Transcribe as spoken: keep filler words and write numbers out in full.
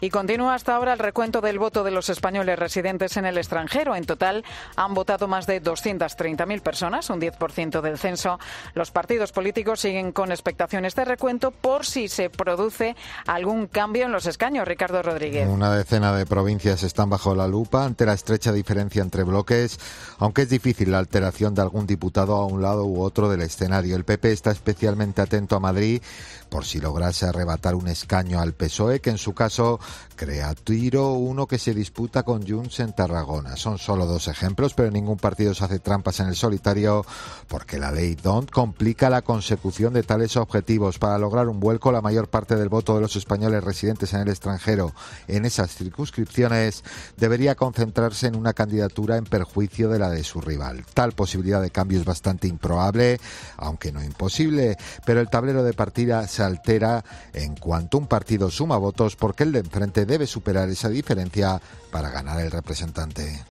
Y continúa hasta ahora el recuento del voto de los españoles residentes en el extranjero. En total han votado más de doscientas treinta mil personas, un diez por ciento del censo. Los partidos políticos siguen con expectación este recuento por si se produce algún cambio en los escaños. Ricardo Rodríguez. Una decena de provincias están bajo la lupa ante la estrecha diferencia entre bloques, aunque es difícil la alteración de algún diputado a un lado u otro del escenario. El P P está especialmente atento a Madrid por si lograse arrebatar un escaño al P S O E, que en su caso crea tiro uno que se disputa con Junts en Tarragona. Son solo dos ejemplos, pero ningún partido se hace trampas en el solitario porque la ley D O N T complica la consecución de tales objetivos. Para lograr un vuelco, la mayor parte del voto de los españoles residentes en el extranjero en esas circunscripciones debería concentrarse en una candidatura en perjuicio de la de su rival. Tal posibilidad de cambio es bastante improbable, aunque no imposible, pero el tablero de partida se altera en cuanto un partido suma votos porque el de enfrente debe superar esa diferencia para ganar el representante.